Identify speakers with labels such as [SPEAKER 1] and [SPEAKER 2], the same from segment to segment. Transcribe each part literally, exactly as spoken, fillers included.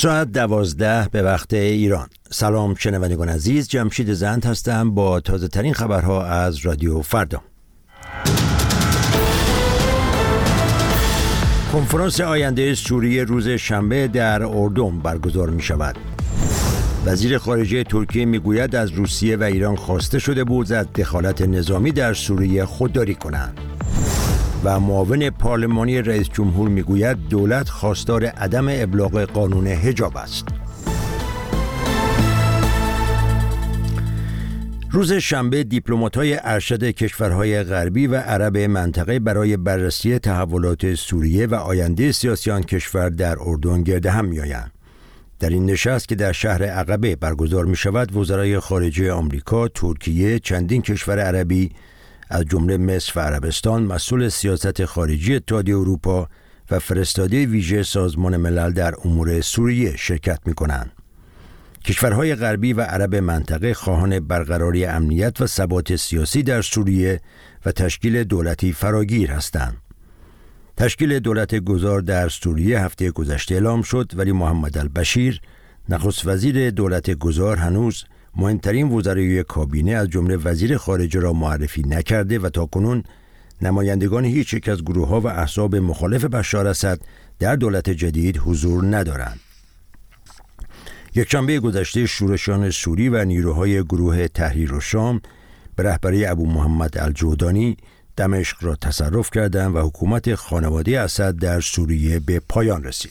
[SPEAKER 1] ساعت دوازده به وقت ایران. سلام شنوندگان عزیز، جمشید زند هستم با تازه ترین خبرها از رادیو فردا. کنفرانس آینده سوریه روز شنبه در اردن برگزار می شود. وزیر خارجه ترکیه می گوید از روسیه و ایران خواسته شده بود از دخالت نظامی در سوریه خودداری کنند. و معاون پارلمانی رئیس جمهور می گوید دولت خواستار عدم ابلاغ قانون حجاب است. روز شنبه دیپلمات‌های ارشد کشورهای غربی و عرب منطقه برای بررسی تحولات سوریه و آینده سیاسی آن کشور در اردن گرد هم می‌آیند. در این نشست که در شهر عقبه برگزار می‌شود، وزرای خارجه آمریکا، ترکیه، چندین کشور عربی از جمله مصر و عربستان، مسئول سیاست خارجی اتحادیه اروپا و فرستاده ویژه سازمان ملل در امور سوریه شرکت می‌کنند. کشورهای غربی و عرب منطقه خواهان برقراری امنیت و ثبات سیاسی در سوریه و تشکیل دولتی فراگیر هستند. تشکیل دولت گذار در سوریه هفته گذشته اعلام شد، ولی محمد البشیر، نخست وزیر دولت گذار، هنوز مهمترین وزرای کابینه از جمله وزیر خارجه را معرفی نکرده و تاکنون نمایندگان هیچ یک از گروه‌ها و احزاب مخالف بشار اسد در دولت جدید حضور ندارند. یکشنبه گذشته شورشیان سوری و نیروهای گروه تحریر الشام به رهبری ابو محمد الجودانی دمشق را تصرف کردند و حکومت خانواده اسد در سوریه به پایان رسید.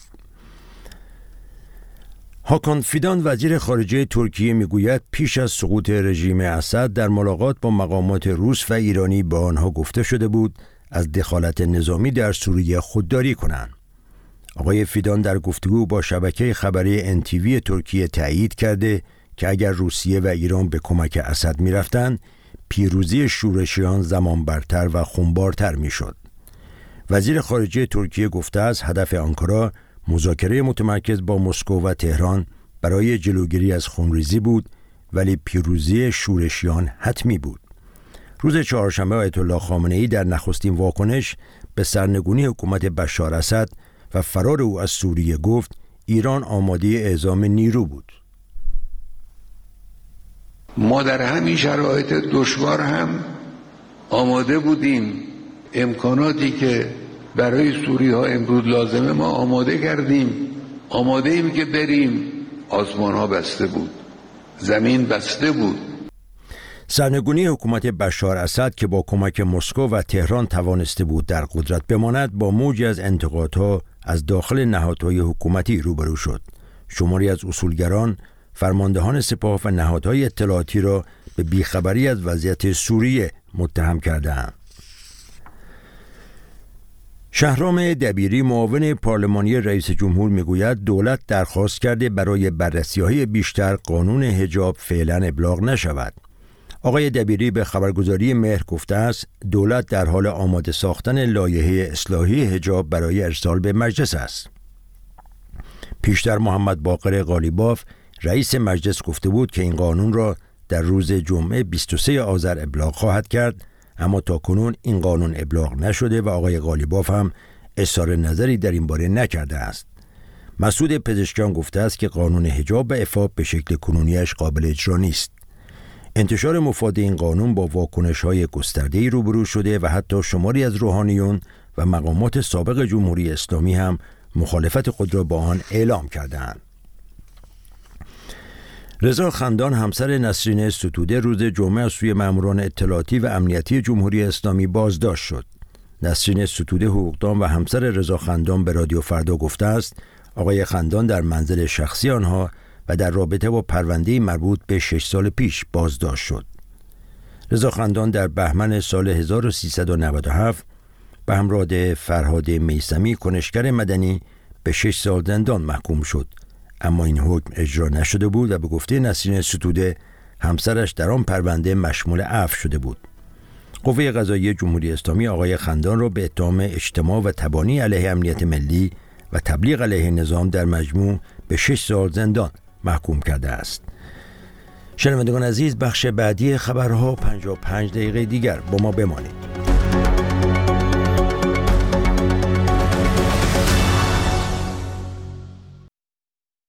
[SPEAKER 1] هاکان فیدان وزیر خارجه ترکیه میگوید پیش از سقوط رژیم اسد در ملاقات با مقامات روس و ایرانی به آنها گفته شده بود از دخالت نظامی در سوریه خودداری کنند. آقای فیدان در گفتگو با شبکه خبری ان تی وی ترکیه تایید کرده که اگر روسیه و ایران به کمک اسد می‌رفتند، پیروزی شورشیان زمان برتر و خونبارتر می‌شد. وزیر خارجه ترکیه گفته است هدف آنکارا مذاکره متمرکز با مسکو و تهران برای جلوگیری از خونریزی بود، ولی پیروزی شورشیان حتمی بود. روز چهارشنبه آیت الله خامنه‌ای در نخستین واکنش به سرنگونی حکومت بشار اسد و فرار او از سوریه گفت ایران آماده اعزام نیرو بود.
[SPEAKER 2] ما در همین شرایط دشوار هم آماده بودیم، امکاناتی که برای سوریه ها امروز لازمه ما آماده کردیم، آماده ایم که بریم. آسمان ها بسته بود، زمین بسته بود.
[SPEAKER 1] سرنگونی حکومت بشار اسد که با کمک مسکو و تهران توانسته بود در قدرت بماند، با موجی از انتقادها از داخل نهادهای حکومتی روبرو شد. شماری از اصولگران، فرماندهان سپاه و نهادهای اطلاعاتی را به بیخبری از وضعیت سوریه متهم کردند. شهرام دبیری معاون پارلمانی رئیس جمهور میگوید دولت درخواست کرده برای بررسی‌های بیشتر قانون حجاب فعلا ابلاغ نشود. آقای دبیری به خبرگزاری مهر گفته است دولت در حال آماده ساختن لایحه اصلاحی حجاب برای ارسال به مجلس است. پیشتر محمد باقر قالیباف رئیس مجلس گفته بود که این قانون را در روز جمعه بیست و سوم آذر ابلاغ خواهد کرد، اما تاکنون این قانون ابلاغ نشده و آقای قالیباف هم اظهار نظری در این باره نکرده است. مسعود پزشکیان گفته است که قانون حجاب و عفاف به شکل کنونیش قابل اجرا نیست. انتشار مفاد این قانون با واکنش‌های گسترده‌ای روبرو شده و حتی شماری از روحانیون و مقامات سابق جمهوری اسلامی هم مخالفت خود را با آن اعلام کردند. رضا خندان همسر نسرین ستوده روز جمعه از سوی ماموران اطلاعاتی و امنیتی جمهوری اسلامی بازداشت شد. نسرین ستوده حقوقدان و همسر رضا خندان به رادیو فردا گفته است آقای خندان در منزل شخصی آنها و در رابطه با پرونده مربوط به شش سال پیش بازداشت شد. رضا خندان در بهمن سال هزار و سیصد و نود و هفت به همراه فرهاد میثمی کنشگر مدنی به شش سال زندان محکوم شد، اما این حکم اجرا نشده بود و به گفته نسرین ستوده همسرش در آن پرونده مشمول عفو شده بود. قوه قضاییه جمهوری اسلامی آقای خندان را به اتهام اجتماع و تبانی علیه امنیت ملی و تبلیغ علیه نظام در مجموع به شش سال زندان محکوم کرده است. شنوندگان عزیز، بخش بعدی خبرها پنجاه و پنج دقیقه دیگر با ما بمانید.